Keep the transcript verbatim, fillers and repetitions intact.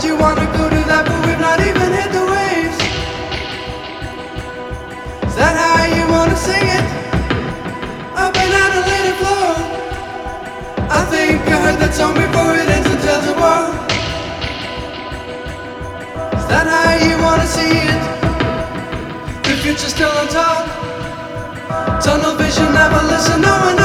you wanna go to that, but we've not even hit the waves. Is that how you wanna sing it? Up and out and let it flow. I think I heard that song before it ends and tells the war. Is that how you wanna see it? The future's still on top. Tunnel vision, never listen, no one knows.